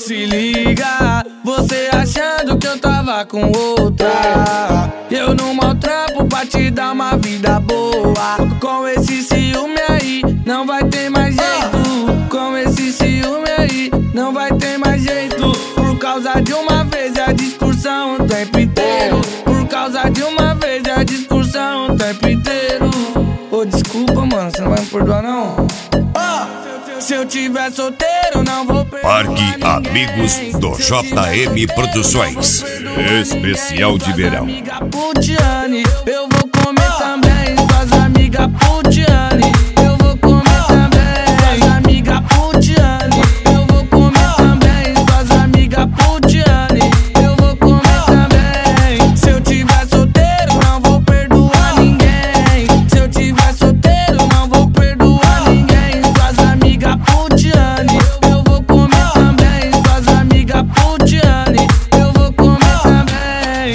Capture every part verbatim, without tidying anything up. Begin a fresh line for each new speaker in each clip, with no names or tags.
Se liga, você achando que eu tava com outra. Eu não maltrapo pra te dar uma vida boa. Com esse ciúme aí, não vai ter mais jeito. Com esse ciúme aí, não vai ter mais jeito. Por causa de uma vez é a discussão o tempo inteiro. Por causa de uma vez é a discussão o tempo inteiro. Ô, desculpa, mano, você não vai me perdoar, não? Oh, se eu tiver solteiro, não vou perdoar.
Parque Amigos do J M Produções. Especial de verão.
Amiga Putiane, eu vou comer também. Suas amigas Putiane, eu vou comer também. Suas amigas Putiane, eu vou comer também. Suas amigas Putiane, eu vou comer também. Se eu tiver solteiro, não vou perdoar ninguém. Se eu tiver solteiro, não vou perdoar ninguém. Suas amigas Putiane, eu vou comer também. Suas amigas Putiane, eu vou comer também.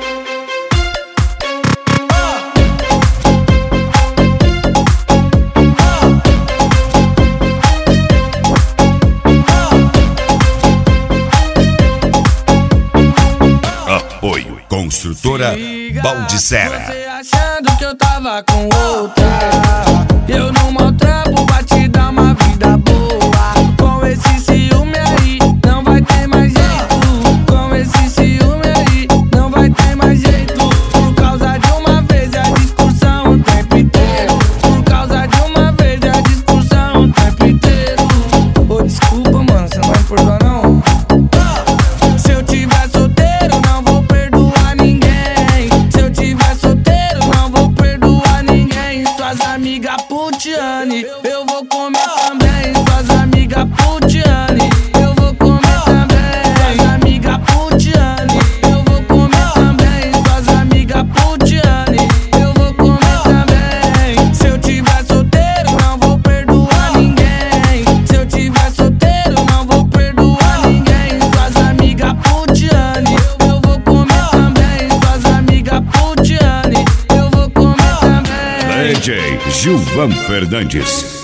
Apoio Construtora Baldissera.
Você achando que eu tava com outra. Eu não maltrapo pra te dar uma vida boa. Com esse ciúme aí, não vai ter mais jeito. Com esse ciúme aí, não vai ter mais jeito. Por causa de uma vez é a discussão o tempo inteiro. Por causa de uma vez é a discussão o tempo inteiro. Ô, desculpa, mano, você não vai me perdoar, não? Se eu tiver solteiro, não vou perdoar ninguém. Se eu tiver solteiro, não vou perdoar ninguém. Suas amigas Putiane, eu vou comer também. Suas amigas Putiane, eu vou comer também. Suas amigas Putiane, eu vou comer também. Suas amigas Putiane, eu vou comer também. Se eu tiver solteiro, não vou perdoar ninguém. Se eu tiver solteiro, não vou perdoar ninguém. Suas amigas Putiane, eu vou comer também. Suas amigas Putiane, eu vou comer também.
D J Gilvan Fernandes.